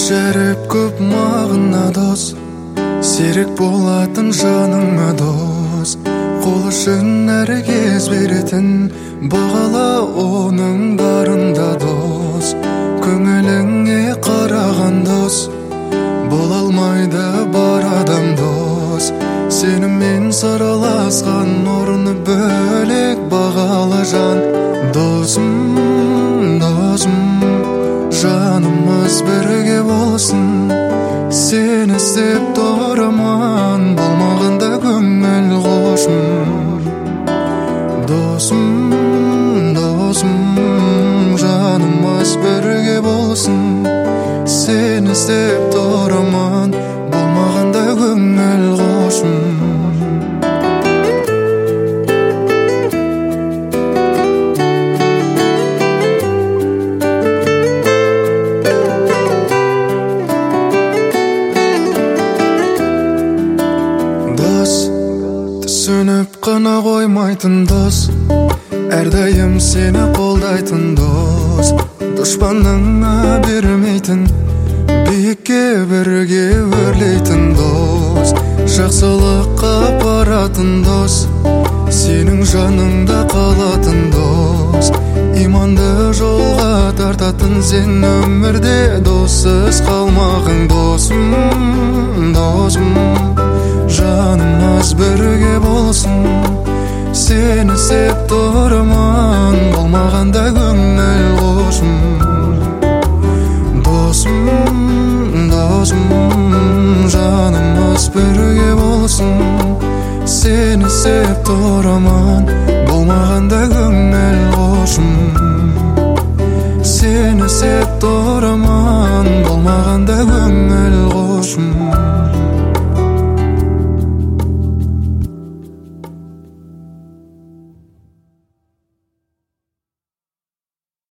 Шәріп көп мағына дос, серік болатын жаныңа дос. Қол ұшын әр кез беретін, бағала оның барында дос. Көңіліңе қараған дос, бола алмайды бар адам дос. Сенімен сараласқан орны бөлек бағалы жан. Досым, досым, жанымыз бірге болсын. Сені іздеп тұраман, болмағанда көңіл қошым. Досым, досым, жанымыз бірге болсын. Сені іздеп тұраман, болмағанда көңіл қошым. Түсініп қана қоймайтын дос, әрдайым сені қолдайтын дос. Дұшпаныңа бермейтін, биікке бірге өрлейтін дос. Жақсылыққа апаратын дос, сенің жаныңда қалатын дос. Иманды жолға тартатын, сен өмірде доссыз қалмағың. Досым, досым, жанымыз бірге болсын. Сені іздеп тұраман, болмағанда көңіл қошым. Досым, досым, жанымыз бірге болсын. Сені іздеп тұраман, болмағанда көңіл қошым. Сені іздеп тұраман, болмағанда көңіл қошым.